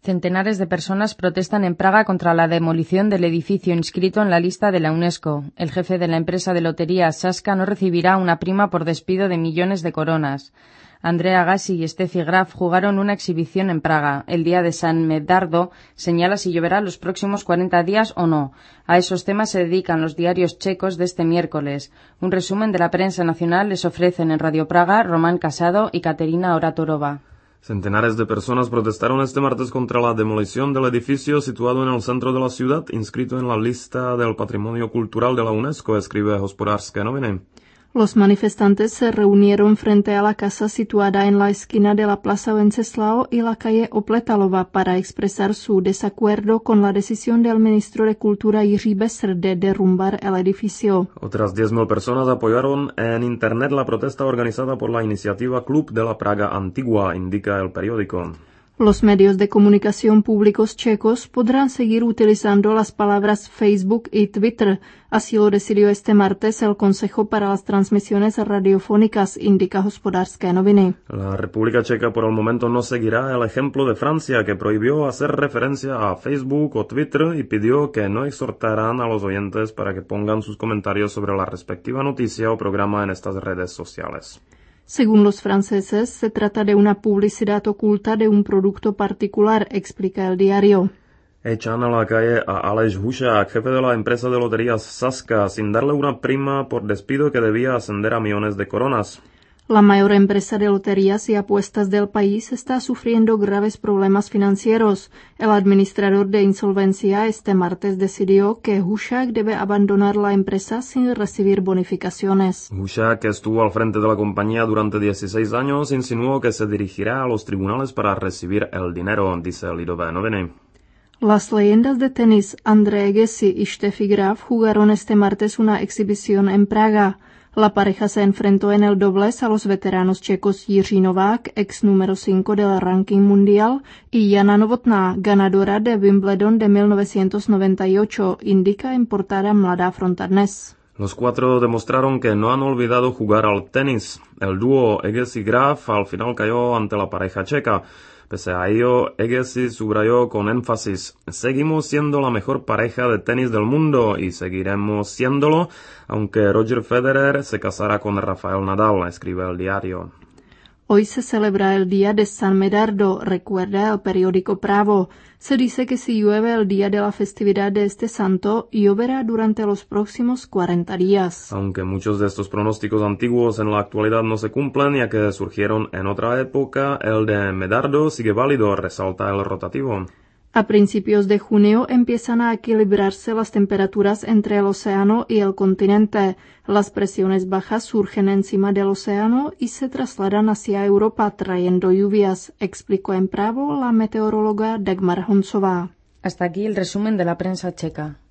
Centenares de personas protestan en Praga contra la demolición del edificio inscrito en la lista de la UNESCO. El jefe de la empresa de loterías Saska no recibirá una prima por despido de millones de coronas. Andrea Agassi y Steffi Graf jugaron una exhibición en Praga. El día de San Medardo señala si lloverá los próximos 40 días o no. A esos temas se dedican los diarios checos de este miércoles. Un resumen de la prensa nacional les ofrecen en Radio Praga Román Casado y Katerina Oratorova. Centenares de personas protestaron este martes contra la demolición del edificio situado en el centro de la ciudad, inscrito en la lista del Patrimonio Cultural de la UNESCO, escribe Hospodářské noviny. Los manifestantes se reunieron frente a la casa situada en la esquina de la Plaza Wenceslao y la calle Opletalova para expresar su desacuerdo con la decisión del ministro de Cultura Jiří Besser de derrumbar el edificio. Otras 10.000 personas apoyaron en Internet la protesta organizada por la iniciativa Club de la Praga Antigua, indica el periódico. Los medios de comunicación públicos checos podrán seguir utilizando las palabras Facebook y Twitter. Así lo decidió este martes el Consejo para las Transmisiones Radiofónicas, indica Hospodářské noviny. La República Checa por el momento no seguirá el ejemplo de Francia, que prohibió hacer referencia a Facebook o Twitter y pidió que no exhortaran a los oyentes para que pongan sus comentarios sobre la respectiva noticia o programa en estas redes sociales. Según los franceses, se trata de una publicidad oculta de un producto particular, explica el diario. Echan a la calle a Aleš Hušák, jefe de la empresa de loterías Saska, sin darle una prima por despido que debía ascender a millones de coronas. La mayor empresa de loterías y apuestas del país está sufriendo graves problemas financieros. El administrador de insolvencia este martes decidió que Hušák debe abandonar la empresa sin recibir bonificaciones. Hušák, que estuvo al frente de la compañía durante 16 años, insinuó que se dirigirá a los tribunales para recibir el dinero, dice Lidové noviny. Las leyendas de tenis Andrea Agassi y Steffi Graf jugaron este martes una exhibición en Praga. La pareja se enfrentó en el dobles a los veteranos checos Jiří Novák, ex número 5 del ranking mundial, y Jana Novotná, ganadora de Wimbledon de 1998, indica en portada Mladá fronta dnes. Los cuatro demostraron que no han olvidado jugar al tenis. El dúo Agassi-Graf al final cayó ante la pareja checa. Pese a ello, Agassi subrayó con énfasis: seguimos siendo la mejor pareja de tenis del mundo y seguiremos siéndolo, aunque Roger Federer se casará con Rafael Nadal, escribe el diario. Hoy se celebra el día de San Medardo, recuerda el periódico Právo. Se dice que si llueve el día de la festividad de este santo, lloverá durante los próximos 40 días. Aunque muchos de estos pronósticos antiguos en la actualidad no se cumplen, ya que surgieron en otra época, el de Medardo sigue válido, resalta el rotativo. A principios de junio empiezan a equilibrarse las temperaturas entre el océano y el continente. Las presiones bajas surgen encima del océano y se trasladan hacia Europa trayendo lluvias, explicó en Právo la meteoróloga Dagmar Honsová. Hasta aquí el resumen de la prensa checa.